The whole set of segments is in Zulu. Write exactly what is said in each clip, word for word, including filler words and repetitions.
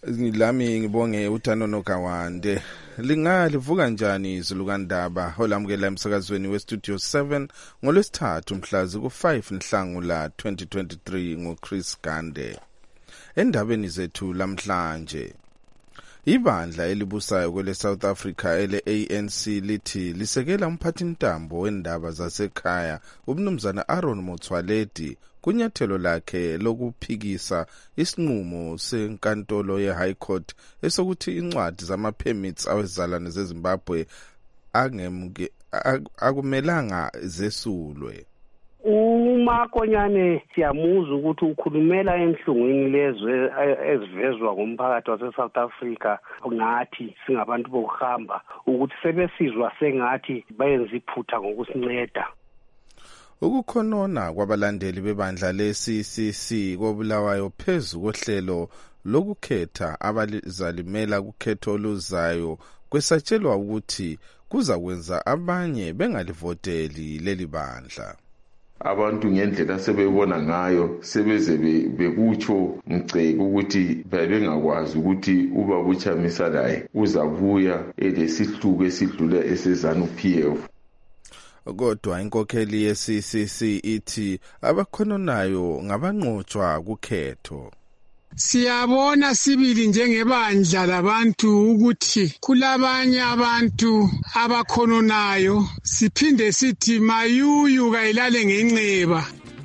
Lami ngibonge uThano Nokawande. Lingalivuka njani izulu kaNdaba olamukela emsakazweni weStudio seven ngolwesithathu mhlazi ku five Nhlangula twenty twenty-three ngoChris Gande. Endabeni zethu lamhlanje, ibandla elibusayo kwele South Africa ele A N C lithi lisekela umphathintambo wendaba zasekhaya uMnumzana Aaron Motsoaledi kunyathelo lakhe lokuphikisa isinqumo senkantolo ye-High Court esokuthi incwadi zama-permits awezalwane zeZimbabwe angemke akumelanga zesulwe. uMakonyane siyamuzwa ukuthi ukhulumela enhlungwini lezwe ezivezwa ngomphakathi wase-South Africa ngathi singabantu bokuhamba ukuthi sebesizwa sengathi bayenza iphutha ngokusinceda. Ukukhonona kwabalandeli bebandla le-C C C kobulawayo phezu kohlelo lokukhetha abazalimela kukhetho oluzayo kwesatshelwa ukuthi kuza kwenza abanye bengalivoteli leli bandla. Abantu ngendlela sebebona ngayo sebeze bekutsho ngiceke ukuthi babengakwazi ukuthi ubabuchamisa laye uzabuya elesihluko esidlula esezanu P F. Kodwa inkokheli ye-C C C ithi abakhononayo ngabanqotshwa kukhetho. Siyabona sibili njengebandla labantu ukuthi kulabanye abantu abakhononayo, siphinde sithi mayuyu kayilale ngenxeba.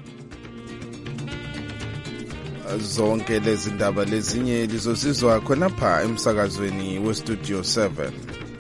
Zonke lezi ndaba lezinye lizosizwa khonapha emsakazweni weStudio seven.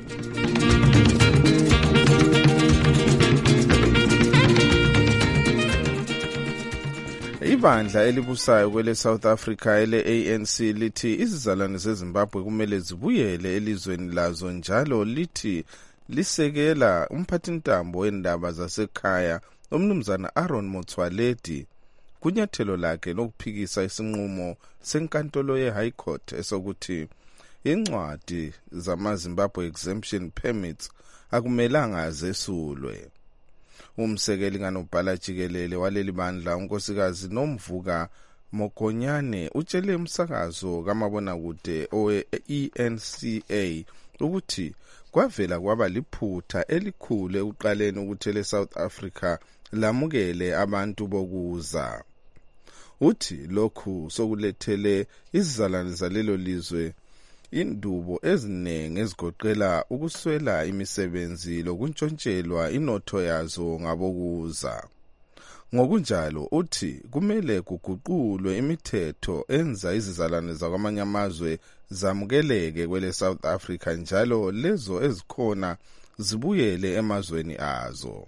Ibandla elibusayo kwele South Africa ele A N C lithi izizalwane zeZimbabwe kumele zibuyele elizweni lazo, njalo lithi lisekela umphathintambo wendaba zasekhaya uMnumzana Aaron Motsoaledi kunyathelo lakhe lokuphikisa isinqumo senkantolo ye-High Court esokuthi incwadi zama-Zimbabwe exemption permits akumelanga zesulwe. Umsekeli kanobhala jikelele waleli bandla unkosikazi Nomvuka Mokonyane utshele umsakazo kamabonakude owe-E N C A ukuthi kwavela kwaba liphutha elikhulu ekuqaleni ukuthi ele-South Africa lamukele abantu bokuza. Uthi lokhu sokulethele izizalwane zalelo lizwe indubo eziningi ezigoqela ukuswela imisebenzi lokuntshontshelwa inotho yazo ngabokuza. Ngokunjalo uthi kumele kuguqulwe imithetho enza izizalwane zakwamanye amazwe zamukeleke kwele South Africa, njalo lezo ezikhona zibuyele emazweni azo.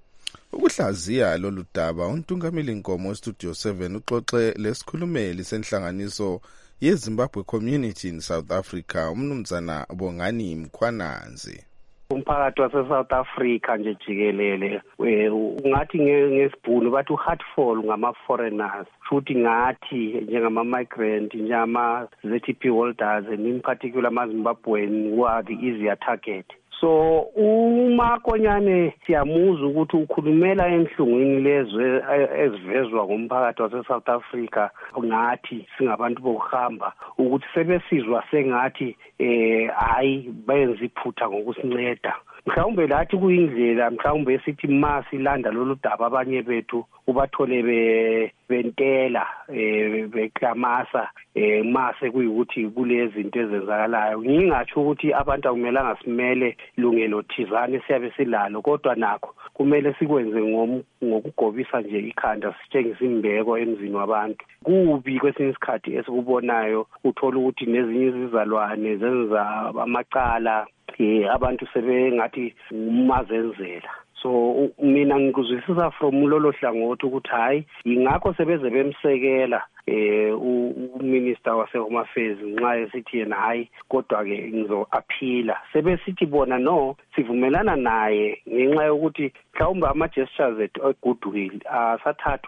Ukuhlaziya lolu daba uNtungameli Nkomo weStudio seven uxoxe lesikhulumeli senhlanganiso yeZimbabwe Community in South Africa uMnumzana Bongani Mkhwananzi. Umphakathi wase-South Africa nje jikelele ungathi ngesibhunu bathi u-heartful ngama-foreigners, futhi ngathi njengama-migrant, njengama-Z T P holders, and in particular ama-Zimbabwean who are the easier target. So uMakonyane siyamuzwa ukuthi ukhulumela enhlungwini lezwe ezivezwa ngomphakathi wase-South Africa ngathi singabantu bokuhamba ukuthi sebesizwa sengathi eh hayi bayenza iphutha ngokusinceda. Mhlawumbe lathi kuyindlela mhlawumbe sithi masi landa lolu daba abanye bethu ubathole be bentela eh beklamasa eh mase kuyukuthi kulezi zinto ezenzakalayo. Ngingatsho ukuthi abantu akumelanga simele lungelo thizane siyabe silalo, kodwa nakho kumele sikwenze ngokugobisa nje ikhanda sitshengisa imbeko emzini wabantu. Kubi kwesinye isikhathi esikubonayo uthola ukuthi nezinye izizalwane zenza amacala eh abantu sebengathi umazenzela. So mina ngikuzwisisa from lolo hlangothi ukuthi hayi ingakho sebeze bemsekela eh uminister wase Home Affairs nxa esithi yena hayi kodwa ke ngizo-aphila. Sebesithi bona no sivumelana naye ngenxa yokuthi mhlawumbe ama-gestures ethu egoodwill asathathwa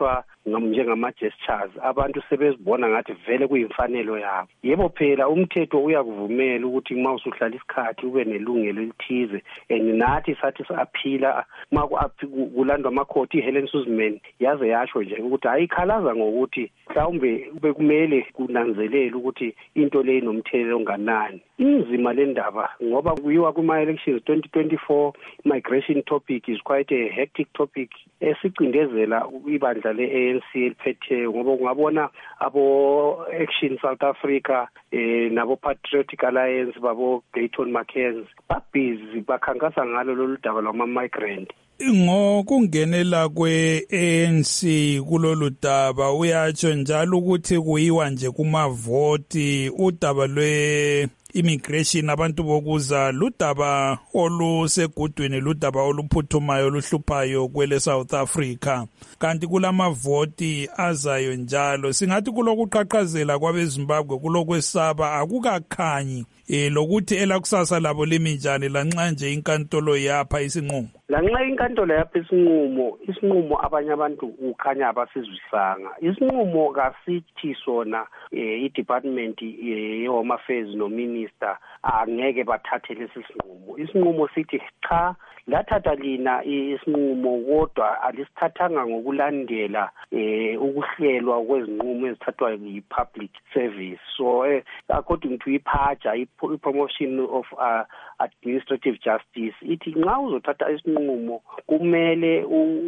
njengama-gestures abantu sebezibona ngathi vele kuyimfanelo yabo. Yebo phela umthetho uyakuvumela ukuthi uma usuhlala isikhathi ube nelungelo elithize, and nathi sathi saphila uma kulandwa amakhoti iHelen Suzman yaze yasho nje ukuthi ayikhalaza ngokuthi mhlawumbe bekumele kunanzelele ukuthi into le inomthelelo onganani. Inzima le ndaba ngoba kuyiwa kuma-elections twenty twenty-four, migration topic is quite a hectic topic esicindezela ibandla le-A N C eliphetheyo, ngoba ungabona abo-Action South Africa eh, nabo-Patriotic Alliance babo Dayton McKenzie babhizi bakhankasa ngalo lolu daba lwama-migrant. Ngokungenela kwe-A N C kulolu daba uyatsho njalo ukuthi kuyiwa nje kumavoti udaba lwe immigration abantu bokuza ludaba olusegudwini ludaba oluphuthumayo oluhluphayo kwele South Africa, kanti kulamavoti azayo njalo singathi kulokuqhaqhazela kwabeZimbabwe kulokwesaba akukakhanyi eh lokuthi elakusasa labo liminjani lanxa nje inkantolo yapha isinqumo. Lanxa inkantolo yapha isinqumo isinqumo abanye abantu ukhanya abasizwisanga. Isinqumo kasithi sona eh, i-department eh, ye-Home Affairs no minister angeke bathathe lesi sinqumo. Isinqumo sithi cha lathatha lina isinqumo kodwa alisithathanga ngokulandela eh, ukuhlelwa kwezinqumo ezithathwa yi-public service. So eh, according to iPhaja i-promotion of uh, administrative justice ithi nxa uzothatha isinqumo kumele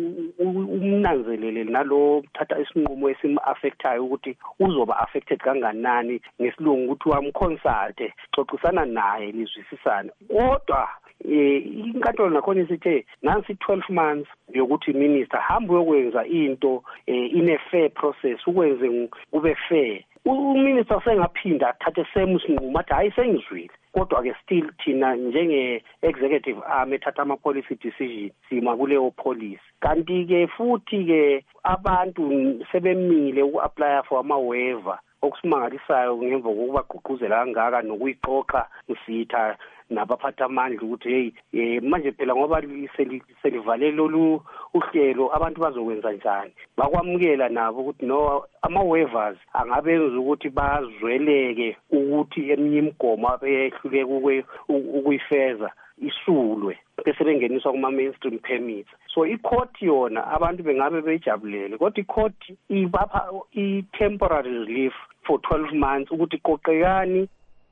umnanzelele nalo thatha isinqumo esim-affectayo ukuthi uzoba affected kanganani, ngesilungu ukuthi wamconsult xoxisana naye nizwisisana. Kodwa eh inkantolo nakhona isithe nansi twelve months yokuthi minister hamba uyokwenza into eh, in a fair process ukwenze kube fair. Uminister sengaphinda athathe same sinqumo athi hayi sengizwile, kodwa ke still thina njenge-executive arm ethatha ama-policy decision sima kuleyo policy. Kanti ke futhi ke abantu sebemile uku-apply for ama-waiver okusimangalisayo ngemva kokuba gqugquzela kangaka nokuyixoxa sitha nabaphatha amandla ukuthi hey eh, manje phela ngoba selivale lolu uhlelo abantu bazokwenza njani, bakwamukela nabo ukuthi no ama-waivers angabenza ukuthi bazweleke ukuthi eminye imigomo abehluleke ukuyifeza isulwe bese bengeniswa kuma-mainstream permits. So i-court yona abantu bengabe bejabulele, kodwa i-court ibapha i-temporary relief for twelve months ukuthi qoqekani.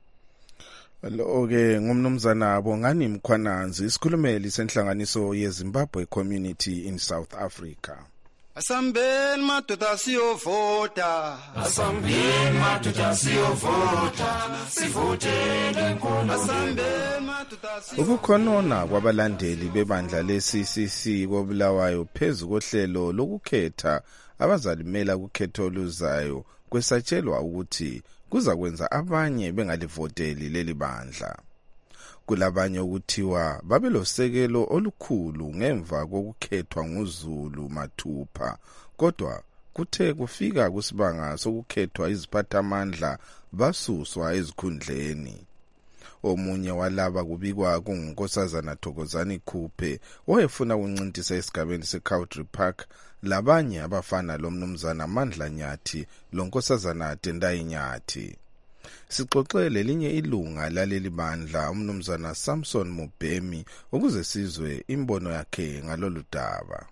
Lo-ke ngumnumzana Bongani Mkhwananzi, isikhulumeli senhlanganiso yeZimbabwe Community in South Africa. Asambeni madoda siyovota, asambeni madoda siyovota, sivotele nkolo. Asambeni madoda siyovota. Ukukhonona kwabalandeli bebandla le-C C C koBulawayo phezu kohlelo lokukhetha abazalimela kukhetho oluzayo kwesatshelwa ukuthi kuza kwenza abanye bengalivoteli leli bandla. Kulabanye ukuthiwa babelosekelo olukhulu ngemva kokukhethwa nguZulu mathupha, kodwa kuthe kufika kusibanga sokukhethwa iziphathamandla basuswa ezikhundleni. Omunye walaba kubikwa kungunkosazana Thokozani Khuphe owayefuna ukuncintisa esigabeni seCountry Park, labanye abafana lomnumzana Mandla Nyathi lonkosazana Tendai Nyathi. Sixoxele linye ilunga laleli bandla umnumzana Samson Mubhemi ukuze sizwe imbono yakhe ngalolu daba.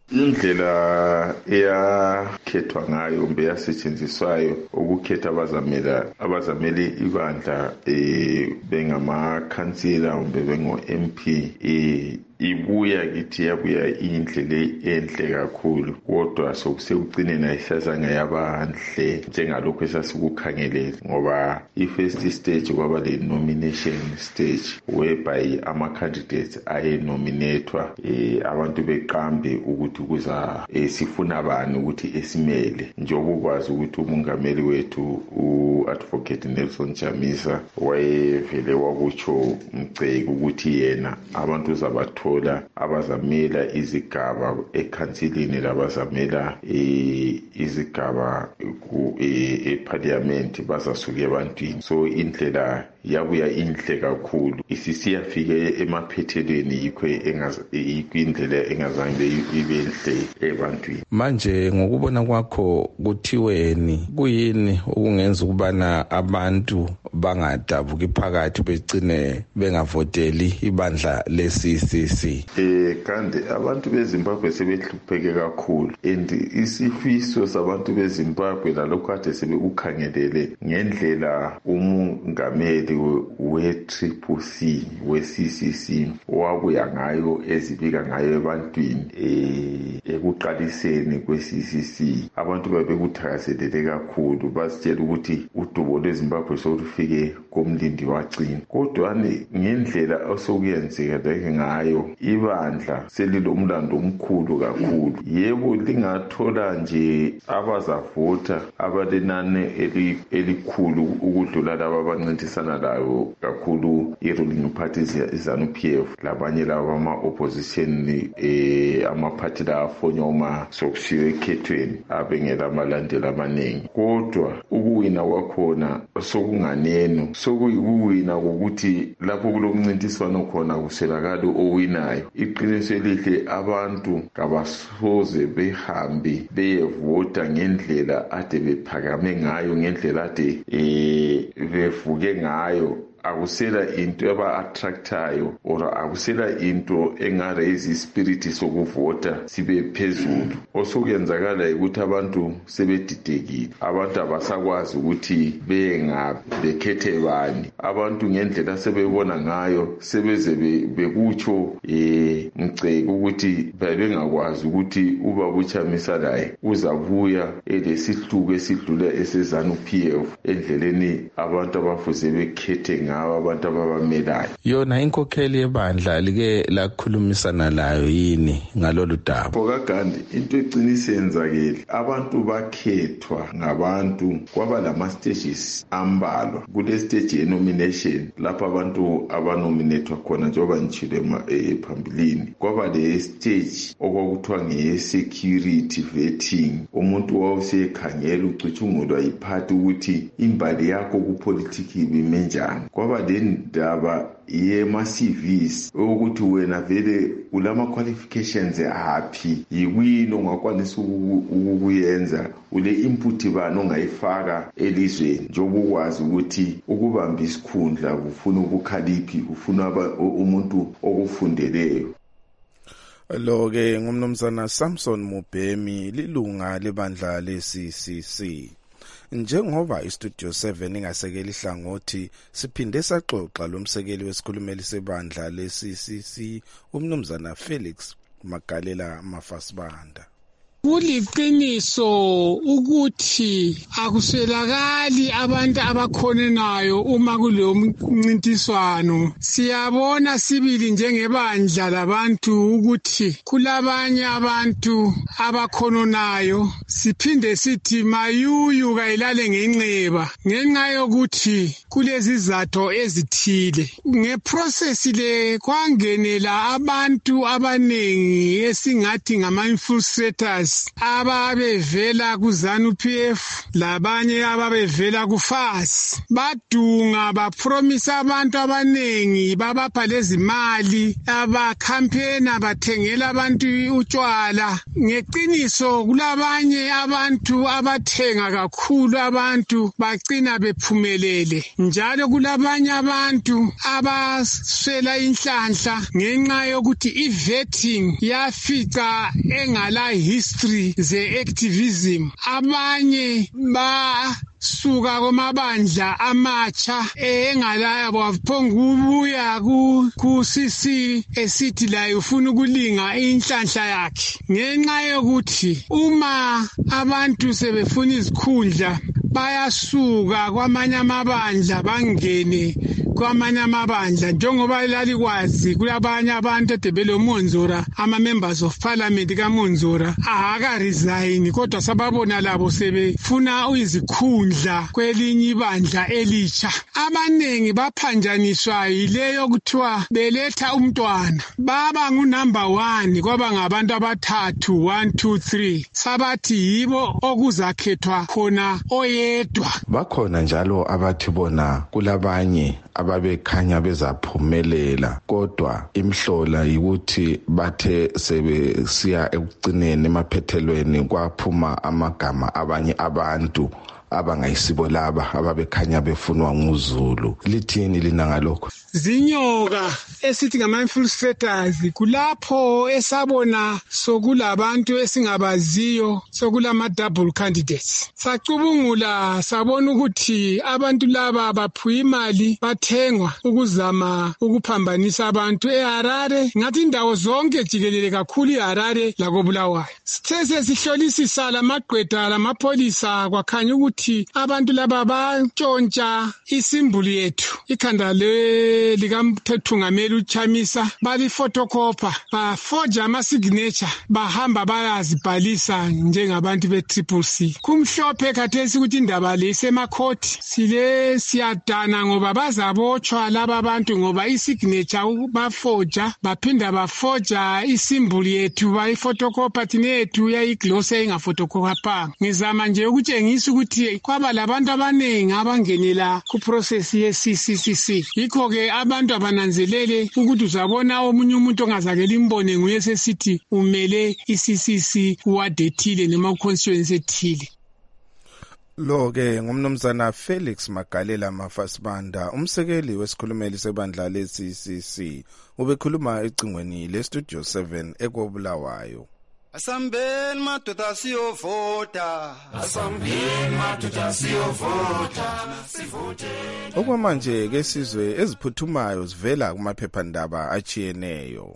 Indlela eyakhethwa ngayo mbe yasetshenziswayo ukukhetha abazamela abazameli ibandla eh bengamakhansila mbe bengo-M P eh ibuya kithi yabuya indlela enhle kakhulu, kodwa sokusekucineni ayisazange yabanhle njengalokho esasikukhangele, ngoba i-first stage kwaba le nomination stage whereby ama-candidates ayenominethwa eh abantu beqambe ukuthi kuza esifuna bani ukuthi esimele, njengoba ukwazi ukuthi umongameli wethu u-Advocate Nelson Chamisa wayevele wakutsho Mgceki ukuthi yena abantu uzabathola abazamela izigaba ekhansilini labazamela izigaba ku eParliament bazasuka ebantwini. So indlela yabuya inhle kakhulu isisiyafike emaphethelweni yikho engakwindlela engazange ibe inhle ebantwini. Manje ngokubona kwakho kuthiweni kuyini okungenza ukubana abantu bangadabuki phakathi begcine bengavoteli ibandla le-C C C? Eh kanti abantu beZimbabwe sebehlupheke kakhulu and isifiso sabantu beZimbabwe lalokho kade sebekukhangelele ngendlela umungameli we-Triple C we-C C C wabuya ngayo ezibika ngayo ebantwini eh ekuqaliseni kwe-C C C. Abantu babekuthakazelele kakhulu basitshela ukuthi udubo lweZimbabwe solufike komlindi wagcina. Kodwa ngendlela osokuyenzeka ngayo ibandla selilomlando omkhulu kakhulu. Yebo lingathola nje abazavota abalenani elikhulu ukudlula laba abancintisana layo kakhulu i-ruling parties i-ZANU-P F labanye laba ama-opposition eh ama-party la afonyoma sokusiwe ekhethweni abengela amalandeli amaningi. Kodwa ukuwina kwakhona sokunganeno sokuyikuwina ukuthi lapho kulomncintiswano khona kuselakala owinayo. Iqiniso elihle abantu kabasoze behambe beyevota ngendlela ade bephakame ngayo ngendlela ade eh bevuke ngayo. Akusela into eba-attractayo or akusela into engaraise ispiriti sokuvota sibe phezulu. Osokuyenzakala ukuthi abantu sebedidekile, abantu abasakwazi ukuthi bekhethe bani. Abantu ngendlela sebebona ngayo sebeze bekutsho eh ngiceke ukuthi bebengakwazi ukuthi ubabuchamisa laye uzabuya elesihluko esidlula esezanu-P F endleleni abantu abafuze bekhethe ngabo abantu ababamelayo. Yona inkokheli yebandla like lakhulumisana layo yini ngalolu daba? Ngokagandi into eqinisa yenzakile abantu bakhethwa ngabantu kwaba lama stages ambalwa. Kule stage ye-nomination lapha abantu abanominatwa khona njengoba ngitshile phambilini kwaba le stage okwakuthiwa ngeye-security vetting. Umuntu wawusekhangela ucutshungulwa yiphathi ukuthi imbali yakho kupolitiki ibime njani. Kwaba le ndaba yema-C Vs ukuthi wena vele ulama qualifications aphi, yikwini ongakwanisa ukuyenza, ule input bani ongayifaka elizweni njengoba ukwazi ukuthi ukubamba isikhundla ufuna ubukhaliphi, ufuna umuntu okufundeleyo. Lo ke ngumnumzana Samson Mubhemi lilunga lebandla le-C C C. Njengoba iStudio seven ingasekeli hlangothi siphinde saxoxa lomsekeli wesikhulumeli sebandla le-C C C umnumzana Felix Magalela Mafasibanda. Kuliqiniso ukuthi akuswelakali abantu abakhonenayo uma kulo mncintiswano. Siyabona sibili njengebandla labantu ukuthi kulabanye abantu abakhonenayo, siphinde sithi mayuyu kayilale ngenxeba ngenxa yokuthi kulezizatho ezithile. Ngeprocess le kwangenela abantu abanengi esingathi ngama-infiltrators ababevela kuZANU-P F labanye ababevela kuF A S. Badunga bapromisa abantu abanengi babapha lezimali, abakhampena bathengela abantu utshwala. Ngeqiniso kulabanye abantu abathenga kakhulu abantu bagcina bephumelele. Njalo kulabanye abantu abaswela inhlanhla ngenxa yokuthi i-vetting yafica engala history ze-activism. Abanye basuka kwamabandla amatsha engala waphonga ubuya ku-C C esithi laye ufuna ukulinga inhlanhla yakhe ngenxa yokuthi uma abantu sebefuna izikhundla bayasuka kwamanye amabandla bangene kwamanye amabandla njengoba lalikwazi kulabanye abantu ede belomonzora ama-members of parliament kamonzora ahaka-resign kodwa sababona labo sebefuna izikhundla kwelinye ibandla elitsha. Abaningi baphanjaniswa yileyo kuthiwa beletha umntwana baba ngunumber one kwaba ngabantu abathathu one two three sabathi yibo okuzakhethwa khona oyedwa. Bakhona njalo abathi bona kulabanye ababekhanya bezaphumelela kodwa imhlola ukuthi bathe sebesiya ekucineni emaphethelweni kwaphuma amagama abanye abantu abangayisibo laba ababekhanya befunwa nguZulu. Lithini lina ngalokho? Zinyoka esithi ngama-infiltrators kulapho esabona sokulabantu esingabaziyo sokulama-double candidates. Sacubungula sabona ukuthi abantu laba baphuwa imali bathengwa ukuzama ukuphambanisa abantu eHarare ngathi indawo zonke jikelele kakhulu iHarare lakobulawayo. Sithe sesihlolisisa lamagqwetha lamapholisa kwakhanya ukuthi abantu laba bantshontsha isimbulu yethu ikhanda le likamthethungameli uChamisa balifotokopa baforge ama-signature bahamba bayazibhalisa njengabantu be-triple C. Kumhlophe khathesi ukuthi indaba le isemakhoti sile siyadana ngoba bazabotshwa laba bantu ngoba i-signature baforja baphinda baforja isimbulu yethu bayifotokopa thina yethu yayiglose engafotokopapanga. Ngizama nje ukutshengisa ukuthi kwaba labantu abaningi abangenela ku-process ye-C C C C. Yikho-ke abantu abananzelele ukuthi uzabona omunye umuntu ongazakela imbone nguye sesithi umele i-C C C ward ethile noma constituency ethile. Lo ke ngumnumzana Felix Magalela Mafasibanda umsekeli wesikhulumeli sebandla le-C C C ubekhuluma ecingweni le-Studio seven ekobulawayo. Asambeni madoda siyovota, asambeni madoda siyovota, sivote. Okwamanje ke sizwe eziphuthumayo zivela kumaphephandaba achiyeneyo.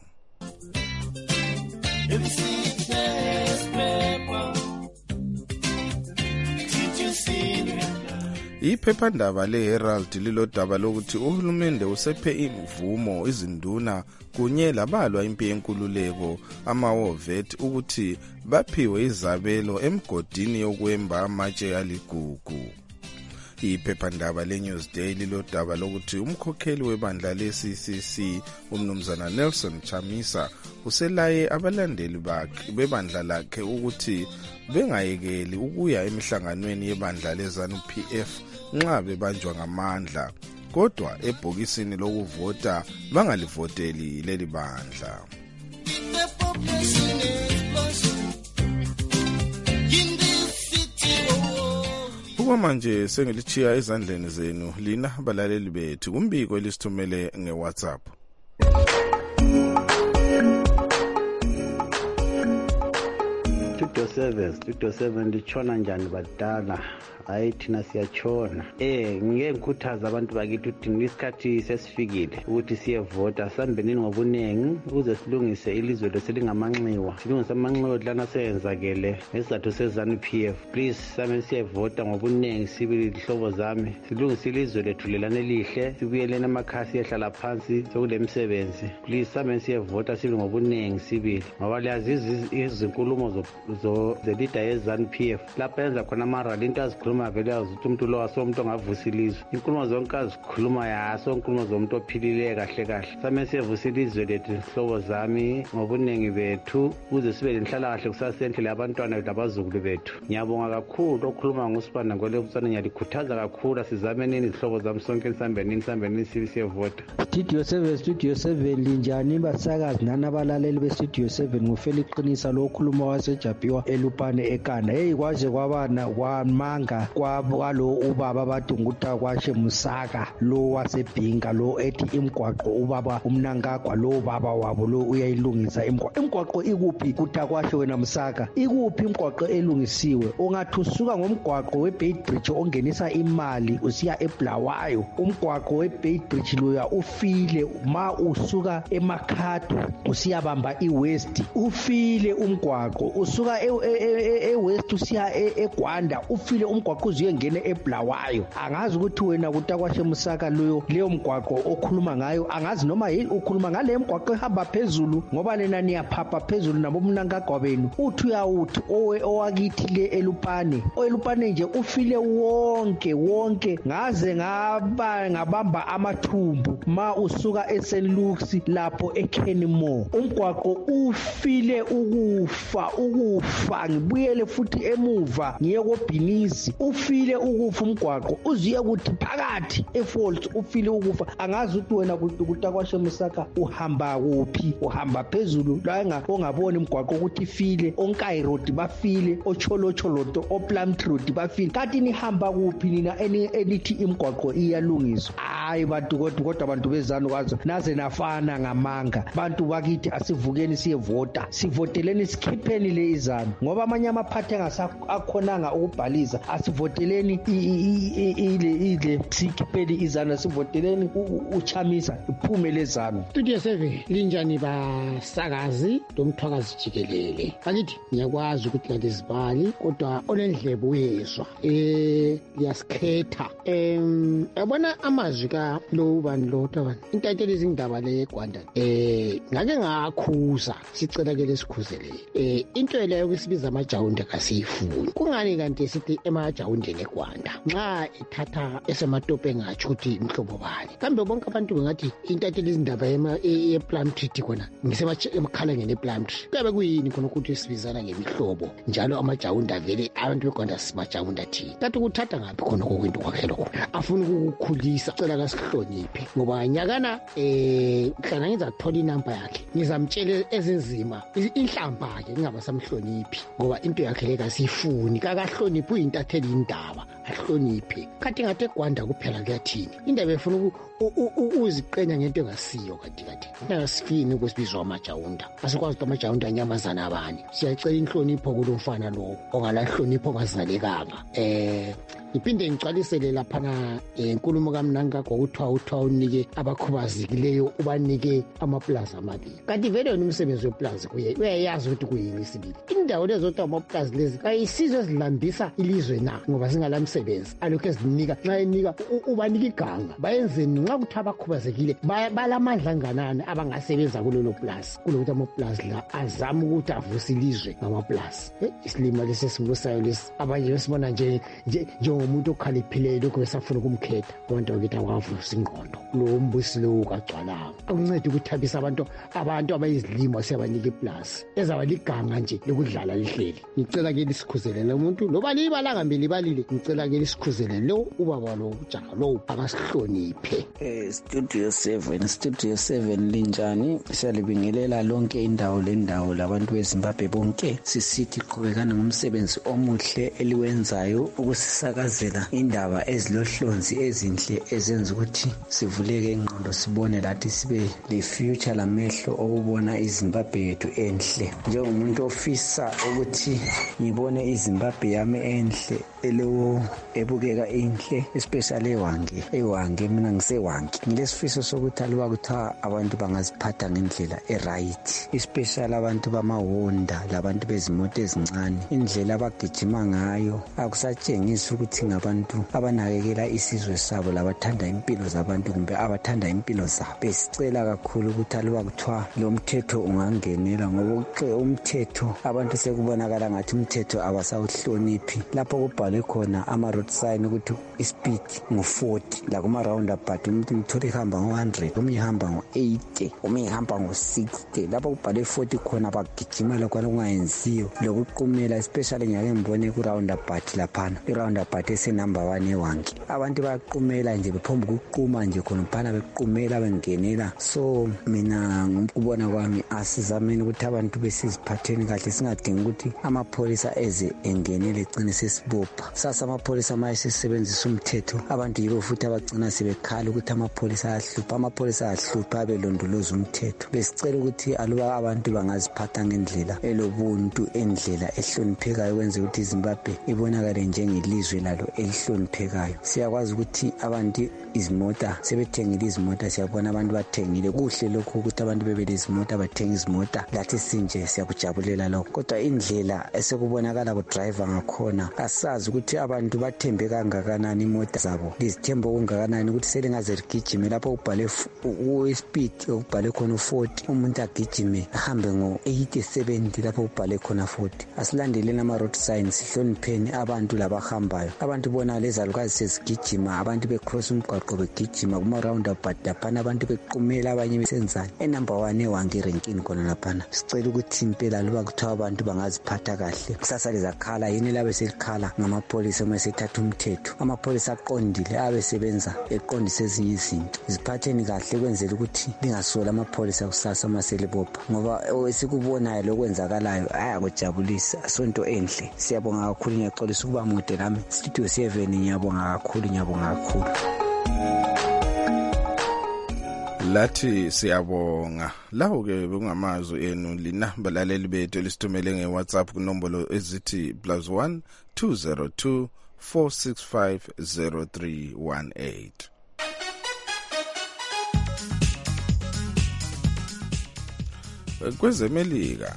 Iphephandaba le-Herald lilodaba lokuthi uhulumende usephe imvumo izinduna kunye labalwa impi yenkululeko ama-Wovet ukuthi baphiwe izabelo emgodini yokwemba amatshe aligugu. Iphephandaba le-Newsday lilodaba lokuthi umkhokheli webandla le-C C C umnumzana Nelson Chamisa uselaye abalandeli bakhe bebandla lakhe ukuthi bengayekeli ukuya emihlanganweni yebandla le-ZANU P F nxa bebanjwa ngamandla kodwa ebhokisini lokuvota bangalivoteli leli bandla. Okwamanje sengilichiya ezandleni zenu lina balaleli bethu kumbiko elisithumele ngeWhatsApp. Studio seven, Studio seven lichona njani badala? Hayi thina siyachona. Eh ngeke ngikhuthaza abantu bakithi ukuthi ngesikhathi sesifikile ukuthi siyevota sambenini ngobunengi ukuze silungise ilizwe leselingamanxiwa. Silungise amanxiwa lana seyenzakele ngesizathu seZANU P F. Please same siyevota ngobunengi sibili ihlobo zami. Silungise ilizwe lethu lelana elihle sibuyelene amakhasi ehlala phansi sokulemsebenzi. Please same siyevota sibili ngobunengi sibili. Ngoba liyazi izinkulumo zo the leader yeZANU P F lapha yenza khona amarali into azikhuluma vele azuthi umuntu lo wasomuntu ongavusa ilizwe. Inkulumo zonke azikhuluma yaso inkulumo zomuntu ophilile kahle kahle. Same siyevusa ilizwe lethu hlobo zami ngobunengi bethu ukuze sibe lenhlala kahle kusasenhle labantwana labazukulu bethu. Ngiyabonga kakhulu okhuluma ngusibanda ngolebusana ngiyalikhuthaza kakhulu asizamenini izihlobo zami sonke nisambeni nisambeni siyevota. Studio seven Studio seven linjani basakazi nana abalaleli be-Studio seven ngufeli qinisa lo khuluma waseJapiwa elupane ekanda. Hey kwaze kwabana kwamanga kwalo ubaba badunguta kwashe Musaka lo wasebhinga lo ethi imgwaqo ubaba umnankagwa lo baba wabo lo uyayilungisa imgwaqo. Imgwaqo ikuphi kutakwashe wena Musaka? Ikuphi imgwaqo elungisiwe? Ongathi usuka ngomgwaqo weBait Bridge ongenisa imali usiya eBulawayo. Umgwaqo weBait Bridge loya ufile ma usuka eMakhado usiyabamba iWest ufile umgwaqo usuka usuka e-west usiya eGwanda ufile umgwaqo uzuyengena eBulawayo. Angazi ukuthi wena kutakwashe Musaka loyo leyo mgwaqo okhuluma ngayo angazi noma yini ukhuluma ngale mgwaqo ehamba phezulu ngoba lena niyaphapha phezulu nabo mnankagwa benu uthi uyawuthi owe owakithi le eLupane oElupane nje ufile wonke wonke ngaze ngaba ngabamba amathumbu ma usuka eSaint Luke's lapho eKenmore umgwaqo ufile ukufa ukufa ngibuyele futhi emuva ngiye koBhinizi ufile ukufa umgwaqo uziye kuthi phakathi eFalls ufile ukufa angazi ukuthi wena kutakwashe Musaka uhamba kuphi uhamba phezulu la ongaboni umgwaqo ukuthi file onkai road bafile ocholocholoto oPlum Road bafile kanti nihamba kuphi nina enithi imgwaqo iyalungiswa hayi bantu kodwa abantu bezana kwazo naze nafana ngamanga bantu bakithi asivukeni siyevota sivoteleni sikhipheni le izana ngoba amanye amaphathi angasakhonanga ukubhaliza asivoteleni ile ile sikhipheni izana sivoteleni uchamisa iphume lezana. Studio seven linjani basakazi domthwakazi jikelele bakithi ngiyakwazi ukuthi ngizibali kodwa olendlebe uyezwa eh liyasikhetha em yabona amazwi ka lo bani lo tabani intayiteli izindaba le eGwanda eh ngake ngakhuza sicela ke lesikhuzele eh into leyo kwisibiza amajawunde kasiyifuni kungani kanti sithi emajawundeni eGwanda nxa ithatha esematope ngathi ukuthi imhlobo bani kambe bonke abantu bengathi intayiteli izindaba ema ePlum Tree khona ngisemakhalangeni ePlum Tree kabe kuyini khona ukuthi sibizana ngemihlobo njalo amajawunda vele abantu beGwanda simajawunda thini tathi ukuthatha ngapi khona kokwento kwakhe lokho afuna ukukhulisa cela kasihloniphe ngoba nyakana eh mhlanga ngizathola inamba yakhe ngizamtshela ezenzima inhlamba ke ngingabasamhloniphi ngoba into yakhe leka sifuni kakahloniphi uyintatheli indaba ahloniphe kathi ngathi eGwanda kuphela kuyathini indaba efuna uziqenya ngento engasiyo kanti kanti ngasifini ukusibizwa amajawunda asikwazi ukuthi amajawunda anyamazana abani siyacela inhlonipho kulomfana lo ongalahlonipho ongazalekanga eh iphinde ngicwalisele lapha na inkulumo kaMnanga kokuthiwa uthiwa unike abakhubazekileyo ubanike amaplaza amabili kanti vele wena umsebenzi weplaza kuye uyayazi ukuthi kuyini sibili indawo lezo zothi amaplaza lezi kayisizwe ezilambisa ilizwe na ngoba singalamsebenzi alokho ezinika nxa enika ubanike iganga bayenzeni nxa kuthi abakhubazekile balamandla nganani abangasebenza kulelo plaza kulokuthi amaplaza la azama ukuthi avuse ilizwe ngamaplaza isilima lesesibusayo lesi abanye besibona nje nje umuntu okhaliphileyo lokho besafuna ukumkhetha abantu bakithi awavusa ingqondo lo mbusi lo ukagcwalanga akuncede ukuthabisa abantu abantu abayizilimo siyabanika iplaza ezabaliganga nje lokudlala lihleli ngicela ke lisikhuzelele umuntu loba libalanga mbili balile ngicela ke lisikhuzele lo ubaba lo ujaha lo akasihloniphe. eh Studio seven Studio seven linjani siyalibingelela lonke indawo lendawo labantu beZimbabwe bonke sisithi qhubekana ngomsebenzi omuhle eliwenzayo ukusisaka indaba ezilohlonzi ezinhle ezenza ukuthi sivuleke ingqondo sibone lathi sibe le future lamehlo okubona iZimbabwe yethu enhle njengomuntu ofisa ukuthi ngibone iZimbabwe yami enhle elewo ebukeka enhle especially eWange eWange mina ngiseWange ngilesifiso sokuthi aluba kuthiwa abantu bangaziphatha ngendlela eright especially abantu bamahonda labantu bezimoto ezincane indlela abagijima ngayo akusatshengisa ukuthi ngabantu abanakekela isizwe sabo labathanda impilo zabantu kumbe abathanda impilo zabo besicela kakhulu ukuthi aluba kuthiwa lo mthetho ungangenela ngoba umthetho abantu sekubonakala ngathi umthetho abasawuhloniphi lapho kubhalwe khona ama road sign ukuthi ispeed ngu-forty la kuma roundabout umuntu mthola ihamba ngo one hundred omunye ihamba ngo-eighty omunye ihamba ngo-sixty lapho kubhalwe forty khona bagijima lokho kungayenziyo lokuqumela especially ngiyake ngibone ku roundabout laphana i-roundabout esenumber one eWange abantu bayaqumela nje bephomba ukuquma nje khona phana bequmela bengenela so mina ngokubona kwami asizameni ukuthi abantu besiziphatheni kahle singadingi ukuthi amapholisa eze engenele egcine sesibopha sasa amapholisa mayesebenzisa umthetho abantu yibo futhi abagcina sebekhala ukuthi amapholisa ayahlupha amapholisa ayahlupha abelondoloza umthetho besicela ukuthi aluba abantu bangaziphatha ngendlela elobuntu endlela ehloniphekayo kwenza ukuthi iZimbabwe ibonakale njengelizwe la lalo elihloniphekayo. Siyakwazi ukuthi abantu izimota sebethengile izimota, siyabona abantu bathengile. Kuhle lokho ukuthi abantu bebele izimota bathenga izimota, lathi sinje siyakujabulela lokho. Kodwa indlela esekubonakala ku-driver ngakhona, asazi ukuthi abantu bathembe kangakanani imota zabo, lizithembe okungakanani ukuthi selingaze ligijime lapho ubhale u-speed ubhale khona u-forty, umuntu agijime ahambe ngo-eighty seventy lapho ubhale khona forty. Asilandeleni ama-road signs, sihlonipheni abantu labahambayo. Abantu bona lezalukazi sezigijima, abantu becross umgwaqo begijima kuma-roundabout laphana, abantu bequmela abanye besenzani. Enumber one ewangirenkini khona laphana. Sicela ukuthi impela loba kuthiwa abantu bangaziphatha kahle, kusasa lizakhala yini labe selikhala ngamapholisa uma sethatha umthetho. Amapholisa aqondile abesebenza eqondisa ezinye izinto. Ziphatheni kahle kwenzela ukuthi lingasola amapholisa kusasa uma selibopha, ngoba esikubonayo lokwenzakalayo ayakujabulisa, sonto enhle. Siyabonga kakhulu, ngiyaxolisa ukuba mude nami. Studio seven ngiyabonga kakhulu, ngiyabonga kakhulu. Lathi siyabonga. Lawo ke bekungamazwi enu lina balaleli bethu elisithumele ngeWhatsApp kunombolo ezithi plus one two zero two four six five zero three one eight. Kwezemelika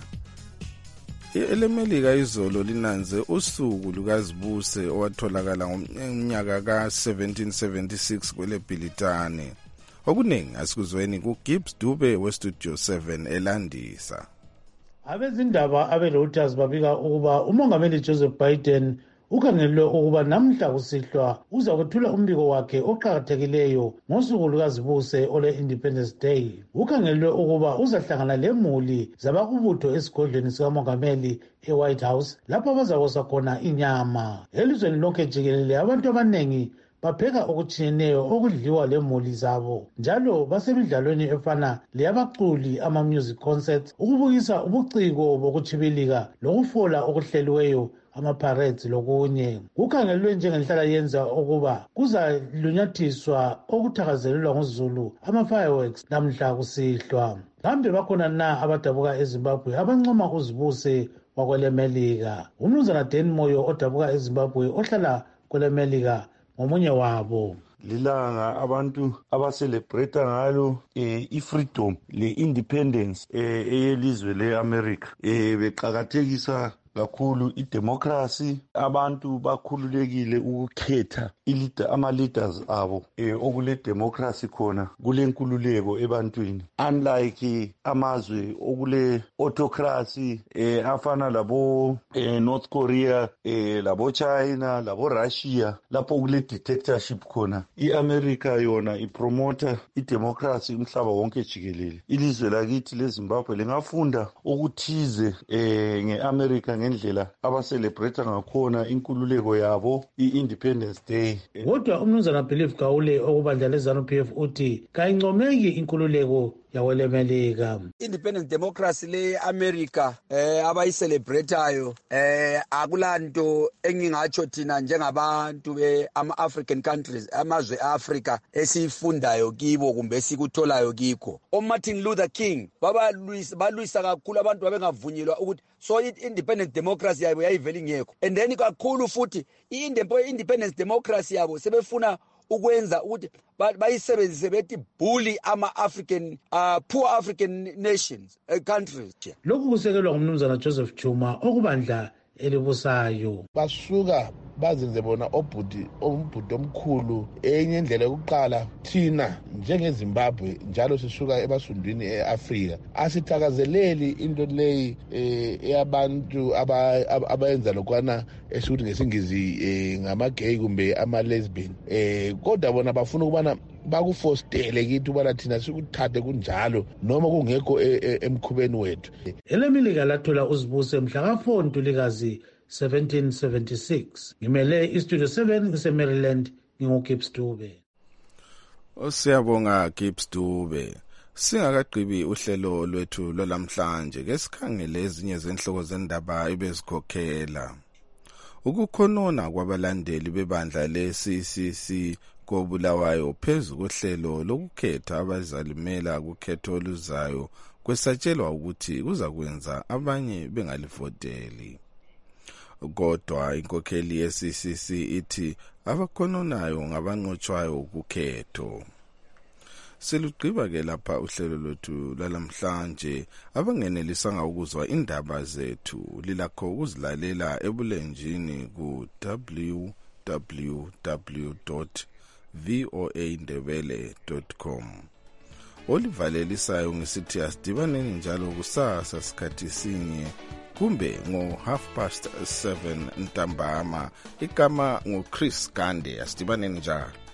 elemelika izolo linanze usuku lukazibuse owatholakala ngomnyaka ka seventeen seventy-six kwele Bhilitane. Okuningi asikuzweni kuGibbs Dube weStudio seven elandisa. Abezindaba abeReuters babika ukuba umongameli Joseph Biden ukhangelwe ukuba namhla kusihlwa uza kwethula umbiko wakhe oqhakathekileyo ngosuku lukazibuse ole Independence Day. Ukhangelwe ukuba uzahlangana lemuli zabakubutho esigodlweni sikamongameli eWhite House lapho abazawosa khona inyama. Elizweni lonke jikelele abantu abanengi bapheka okutshiyeneyo okudliwa lemuli zabo, njalo basemidlalweni efana leyabaculi ama-music concerts, ukubukisa ubuciko bokutshibilika lokufola okuhleliweyo ama-parades lokunye. Kukhangelwe njengenhlala yenza ukuba kuzalunyathiswa okuthakazelelwa nguZulu ama-fireworks namhla kusihlwa. Kambe bakhona na abadabuka eZimbabwe abancoma uzibuse wakwelemelika? Umnumzana Dan Moyo odabuka eZimbabwe ohlala kwelemelika ngomunye wabo. Lilanga abantu abacelebrate ngalo eh, i-freedom le-independence eh, eyelizwe le-America eh, beqakathekisa kakhulu idemocracy. Abantu bakhululekile ukukhetha ama-leaders abo eh, okule democracy khona kule nkululeko ebantwini, unlike amazwe okule autocracy eh, afana labo eh, North Korea eh, labo China labo Russia lapho kule dictatorship khona. I-America yona ipromota idemocracy umhlaba wonke jikelele. Ilizwe lakithi leZimbabwe lingafunda okuthize eh, nge-America ngendlela abacelebrate ngakhona inkululeko yabo i-Independence Day. Kodwa umnumzana Believe Gawule okubandla leZANU P F uthi kayincomeki inkululeko yawelemelika. Independent democracy le America eh abayicelebratayo eh akulanto engingatsho thina njengabantu be ama African countries amazwe eAfrica esifundayo kibo kumbe sikutholayo kikho. oMartin Luther King baba balwisa kakhulu abantu babengavunyelwa ukuthi so independent democracy yabo yayiveli ngekho, and then kakhulu futhi i-independence democracy yabo sebefuna ukwenza ukuthi bayisebenzise bethi bully ama-African uh, poor African nations uh, countries. Lokhu kusekelwa ngumnumzana Joseph Chuma okubandla elibusayo. Basuka bazenze bona obhudi ombhudi omkhulu enye indlela yokuqala thina njengeZimbabwe njalo sisuka ebasundwini eAfrika asithakazeleli into leyi eyabantu abayenza lokwana esikuthi ngesingisi ngama-gay kumbe ama-lesbian eh kodwa bona bafuna ukubana bakufostele kithi ubana thina sikuthathe kunjalo noma kungekho emkhubeni wethu. Elemelika lathola uzibuse mhla ka four Ntulikazi seventeen seventy-six. Ngimele iStudio seven ngiseMaryland, nginguGibbs Dube. Siyabonga Gibbs Dube. Singakagqibi uhlelo lwethu lwalamhlanje ke sikhangele ezinye zenhloko zendaba ebezikhokhela. Ukukhonona kwabalandeli bebandla le-C C C koBulawayo phezu kohlelo lokukhetha abazalimela kukhetho oluzayo kwesatshelwa ukuthi kuza kwenza abanye bengalivoteli. kodwa inkokheli ye-C C C ithi abakhononayo ngabanqotshwayo ukukhetho. Selugqiba ke lapha uhlelo lwethu lalamhlanje. Abangenelisanga ukuzwa indaba zethu lilakho ukuzilalela ebulenjini ku w w w dot voa ndebele dot com. Olivalelisayo ngisithi asidibaneni njalo kusasa sikhathi sinye kumbe ngo half past seven ntambama. Igama ngo Chris Gande. Asidibaneni njalo.